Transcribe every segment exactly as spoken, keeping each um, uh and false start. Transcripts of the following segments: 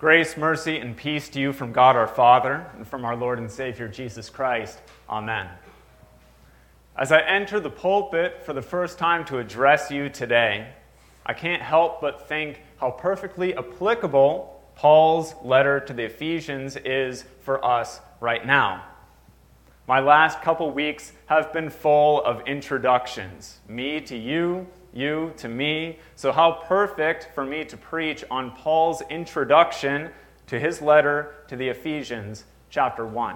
Grace, mercy, and peace to you from God our Father and from our Lord and Savior Jesus Christ. Amen. As I enter the pulpit for the first time to address you today, I can't help but think how perfectly applicable Paul's letter to the Ephesians is for us right now. My last couple weeks have been full of introductions, me to you, you to me. So how perfect for me to preach on Paul's introduction to his letter to the Ephesians, chapter one.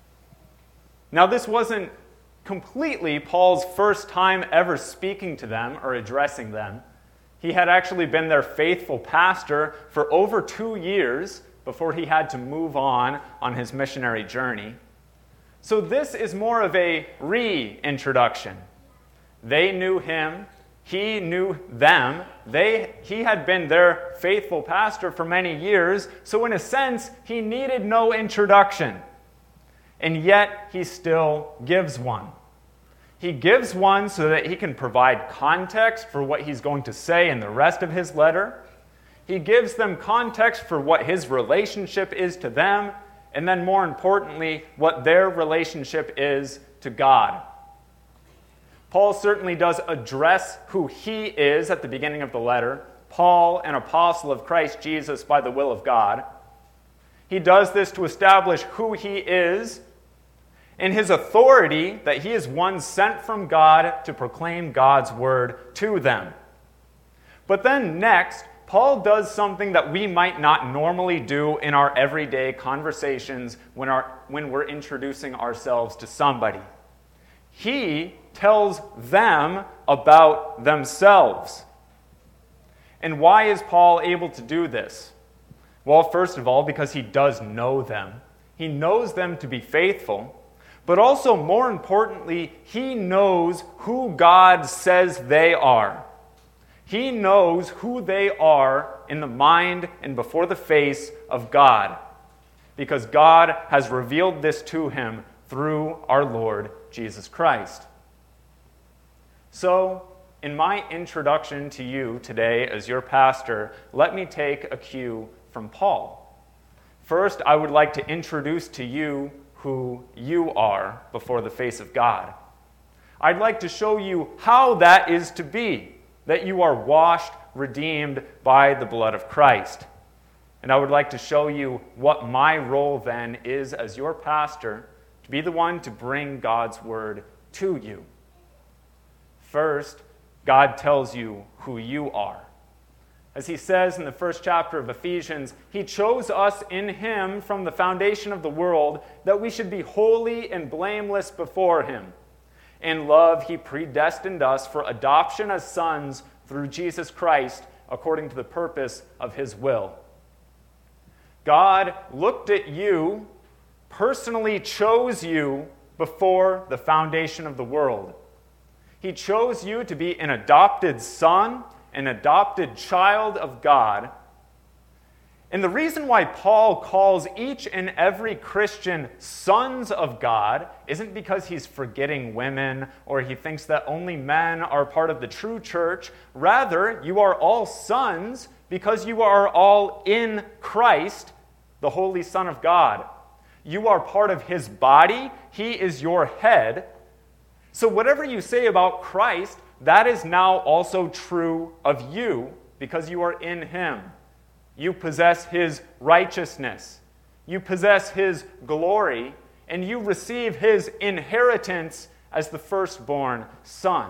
Now, this wasn't completely Paul's first time ever speaking to them or addressing them. He had actually been their faithful pastor for over two years before he had to move on on his missionary journey. So this is more of a reintroduction. They knew him. He knew them. They, he had been their faithful pastor for many years, so in a sense, he needed no introduction. And yet, he still gives one. He gives one so that he can provide context for what he's going to say in the rest of his letter. He gives them context for what his relationship is to them, and then more importantly, what their relationship is to God. Paul certainly does address who he is at the beginning of the letter. Paul, an apostle of Christ Jesus by the will of God. He does this to establish who he is and his authority, that he is one sent from God to proclaim God's word to them. But then next, Paul does something that we might not normally do in our everyday conversations when, our, when we're introducing ourselves to somebody. He tells them about themselves. And why is Paul able to do this? Well, first of all, because he does know them. He knows them to be faithful. But also, more importantly, he knows who God says they are. He knows who they are in the mind and before the face of God, because God has revealed this to him through our Lord Jesus Christ. So, in my introduction to you today as your pastor, let me take a cue from Paul. First, I would like to introduce to you who you are before the face of God. I'd like to show you how that is to be, that you are washed, redeemed by the blood of Christ. And I would like to show you what my role then is as your pastor, to be the one to bring God's word to you. First, God tells you who you are. As he says in the first chapter of Ephesians, he chose us in him from the foundation of the world that we should be holy and blameless before him. In love, he predestined us for adoption as sons through Jesus Christ, according to the purpose of his will. God looked at you, personally chose you before the foundation of the world. He chose you to be an adopted son, an adopted child of God. And the reason why Paul calls each and every Christian sons of God isn't because he's forgetting women or he thinks that only men are part of the true church. Rather, you are all sons because you are all in Christ, the Holy Son of God. You are part of his body. He is your head. So whatever you say about Christ, that is now also true of you because you are in him. You possess his righteousness. You possess his glory, and you receive his inheritance as the firstborn son.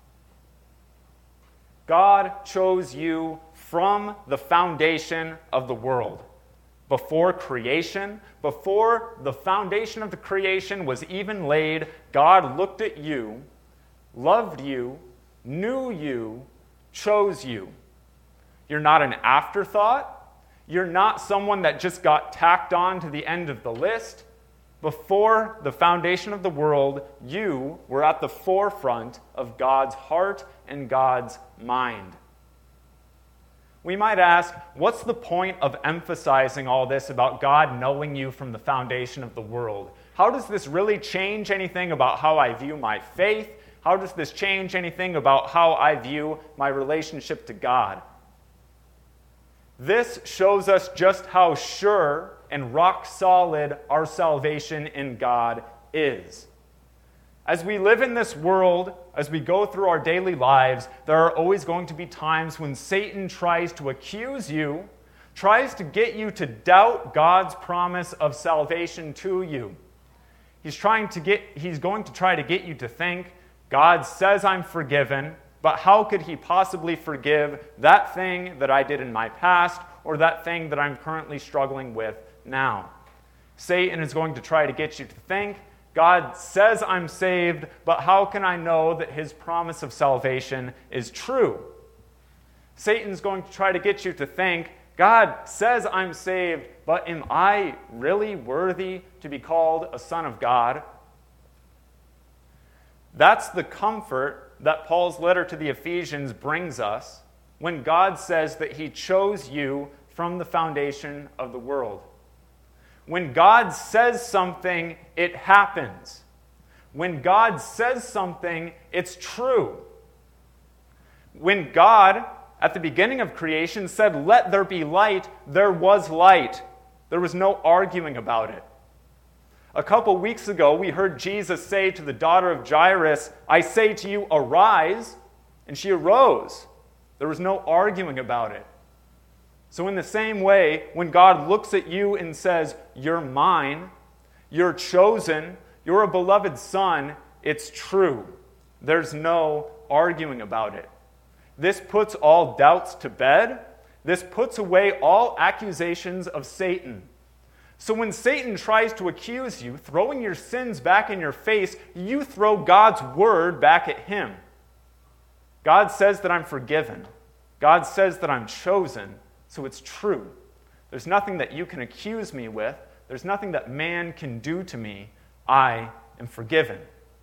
God chose you from the foundation of the world. Before creation, before the foundation of the creation was even laid, God looked at you, loved you, knew you, chose you. You're not an afterthought. You're not someone that just got tacked on to the end of the list. Before the foundation of the world, you were at the forefront of God's heart and God's mind. We might ask, what's the point of emphasizing all this about God knowing you from the foundation of the world? How does this really change anything about how I view my faith? How does this change anything about how I view my relationship to God? This shows us just how sure and rock solid our salvation in God is. As we live in this world, as we go through our daily lives, there are always going to be times when Satan tries to accuse you, tries to get you to doubt God's promise of salvation to you. He's trying to get, he's going to try to get you to think, God says I'm forgiven, but how could he possibly forgive that thing that I did in my past or that thing that I'm currently struggling with now? Satan is going to try to get you to think, God says I'm saved, but how can I know that his promise of salvation is true? Satan's going to try to get you to think, God says I'm saved, but am I really worthy to be called a son of God? That's the comfort that Paul's letter to the Ephesians brings us when God says that he chose you from the foundation of the world. When God says something, it happens. When God says something, it's true. When God, at the beginning of creation, said, "Let there be light," there was light. There was no arguing about it. A couple weeks ago, we heard Jesus say to the daughter of Jairus, "I say to you, arise," and she arose. There was no arguing about it. So in the same way, when God looks at you and says, "You're mine, you're chosen, you're a beloved son," it's true. There's no arguing about it. This puts all doubts to bed. This puts away all accusations of Satan. So when Satan tries to accuse you, throwing your sins back in your face, you throw God's word back at him. God says that I'm forgiven. God says that I'm chosen, so it's true. There's nothing that you can accuse me with. There's nothing that man can do to me. I am forgiven.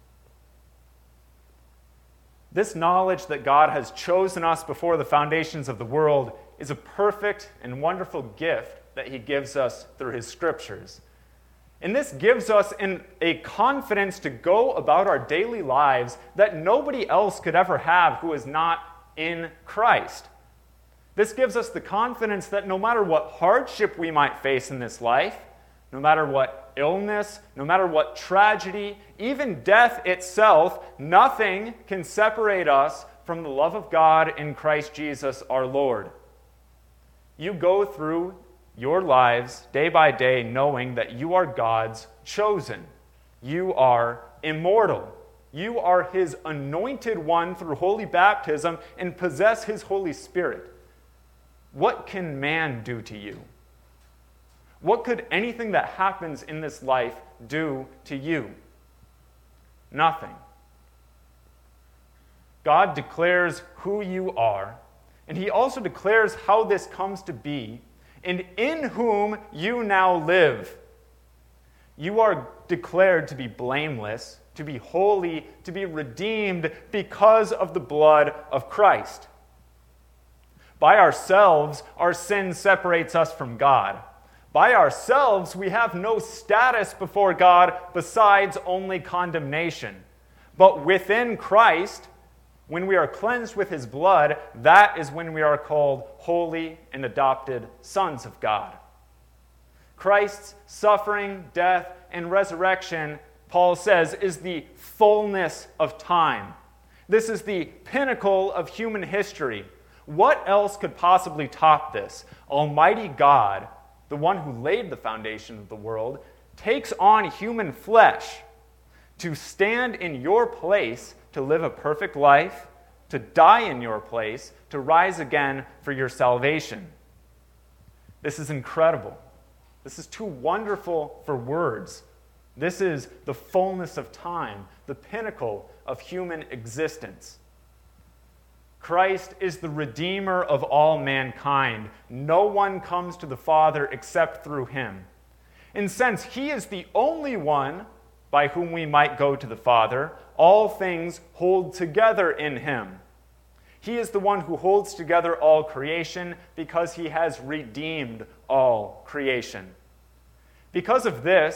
This knowledge that God has chosen us before the foundations of the world is a perfect and wonderful gift that he gives us through his scriptures. And this gives us an, a confidence to go about our daily lives that nobody else could ever have who is not in Christ. This gives us the confidence that no matter what hardship we might face in this life, no matter what illness, no matter what tragedy, even death itself, nothing can separate us from the love of God in Christ Jesus our Lord. You go through your lives day by day knowing that you are God's chosen. You are immortal. You are his anointed one through holy baptism and possess his Holy Spirit. What can man do to you? What could anything that happens in this life do to you? Nothing. God declares who you are, and he also declares how this comes to be, and in whom you now live. You are declared to be blameless, to be holy, to be redeemed because of the blood of Christ. By ourselves, our sin separates us from God. By ourselves, we have no status before God besides only condemnation. But within Christ, when we are cleansed with his blood, that is when we are called holy and adopted sons of God. Christ's suffering, death, and resurrection, Paul says, is the fullness of time. This is the pinnacle of human history. What else could possibly top this? Almighty God, the one who laid the foundation of the world, takes on human flesh to stand in your place, to live a perfect life, to die in your place, to rise again for your salvation. This is incredible. This is too wonderful for words. This is the fullness of time, the pinnacle of human existence. Christ is the Redeemer of all mankind. No one comes to the Father except through him. And since he is the only one by whom we might go to the Father, all things hold together in him. He is the one who holds together all creation because he has redeemed all creation. Because of this,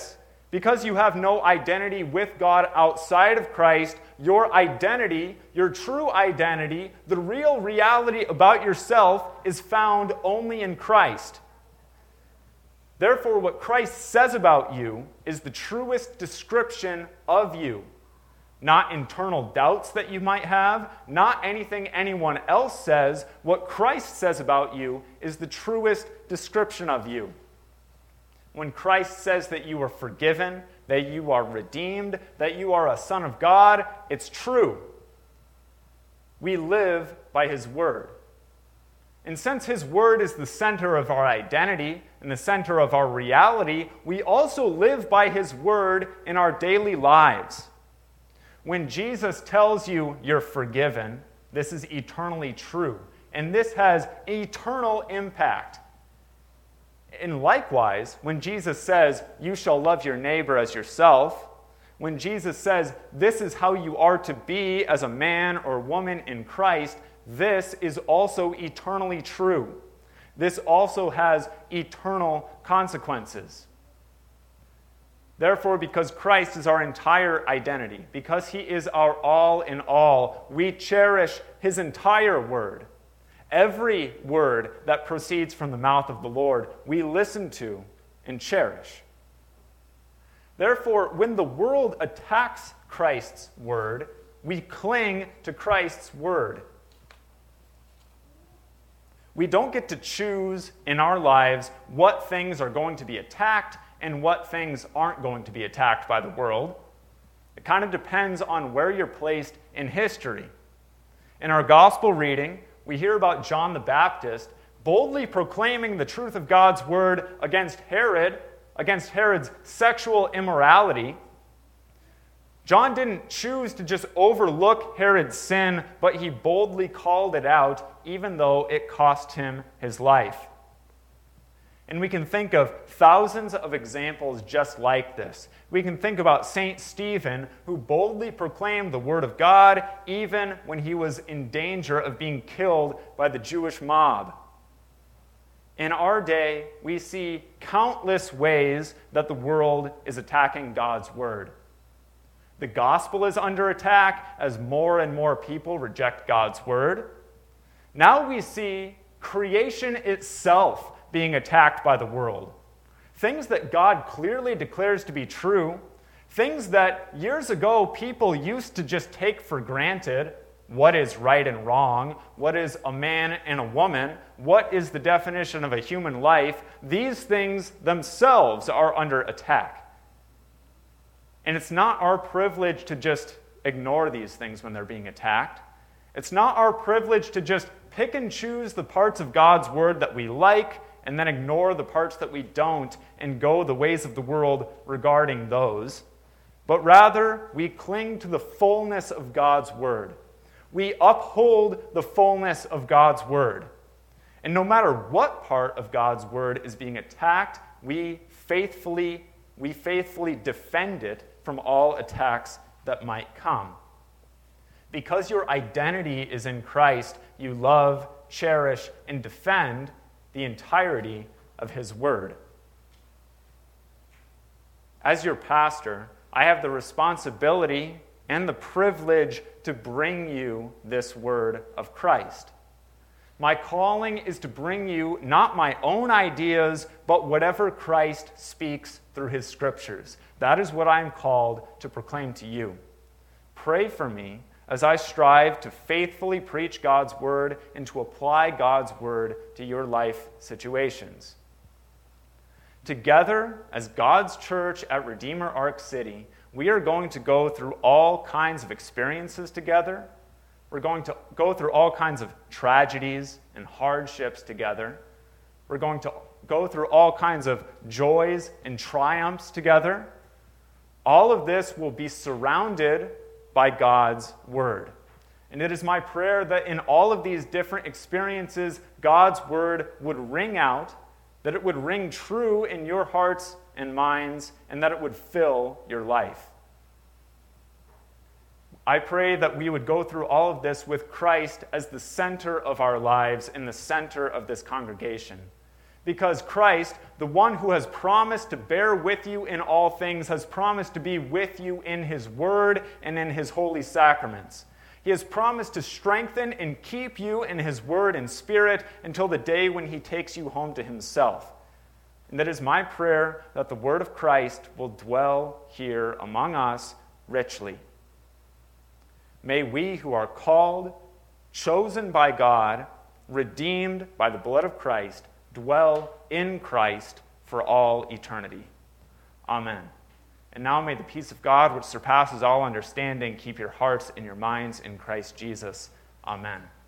Because you have no identity with God outside of Christ, your identity, your true identity, the real reality about yourself is found only in Christ. Therefore, what Christ says about you is the truest description of you. Not internal doubts that you might have, not anything anyone else says. What Christ says about you is the truest description of you. When Christ says that you are forgiven, that you are redeemed, that you are a son of God, it's true. We live by his word. And since his word is the center of our identity and the center of our reality, we also live by his word in our daily lives. When Jesus tells you you're forgiven, this is eternally true. And this has eternal impact. And likewise, when Jesus says, you shall love your neighbor as yourself, when Jesus says, this is how you are to be as a man or woman in Christ, this is also eternally true. This also has eternal consequences. Therefore, because Christ is our entire identity, because he is our all in all, we cherish his entire word. Every word that proceeds from the mouth of the Lord, we listen to and cherish. Therefore, when the world attacks Christ's word, we cling to Christ's word. We don't get to choose in our lives what things are going to be attacked and what things aren't going to be attacked by the world. It kind of depends on where you're placed in history. In our gospel reading, we hear about John the Baptist boldly proclaiming the truth of God's word against Herod, against Herod's sexual immorality. John didn't choose to just overlook Herod's sin, but he boldly called it out, even though it cost him his life. And we can think of thousands of examples just like this. We can think about Saint Stephen, who boldly proclaimed the word of God even when he was in danger of being killed by the Jewish mob. In our day, we see countless ways that the world is attacking God's word. The gospel is under attack as more and more people reject God's word. Now we see creation itself being attacked by the world. Things that God clearly declares to be true, things that years ago people used to just take for granted. What is right and wrong? What is a man and a woman? What is the definition of a human life? These things themselves are under attack. And it's not our privilege to just ignore these things when they're being attacked. It's not our privilege to just pick and choose the parts of God's word that we like and then ignore the parts that we don't and go the ways of the world regarding those. But rather, we cling to the fullness of God's word. We uphold the fullness of God's word. And no matter what part of God's word is being attacked, we faithfully, we faithfully defend it from all attacks that might come. Because your identity is in Christ, you love, cherish, and defend the entirety of his word. As your pastor, I have the responsibility and the privilege to bring you this word of Christ. My calling is to bring you not my own ideas, but whatever Christ speaks through his scriptures. That is what I am called to proclaim to you. Pray for me as I strive to faithfully preach God's word and to apply God's word to your life situations. Together, as God's church at Redeemer Ark City, we are going to go through all kinds of experiences together. We're going to go through all kinds of tragedies and hardships together. We're going to go through all kinds of joys and triumphs together. All of this will be surrounded by God's word. And it is my prayer that in all of these different experiences, God's word would ring out, that it would ring true in your hearts and minds, and that it would fill your life. I pray that we would go through all of this with Christ as the center of our lives and the center of this congregation. because Christ, the one who has promised to bear with you in all things, has promised to be with you in his word and in his holy sacraments. He has promised to strengthen and keep you in his word and spirit until the day when he takes you home to himself. And that is my prayer, that the word of Christ will dwell here among us richly. May we who are called, chosen by God, redeemed by the blood of Christ, dwell in Christ for all eternity. Amen. And now may the peace of God, which surpasses all understanding, keep your hearts and your minds in Christ Jesus. Amen.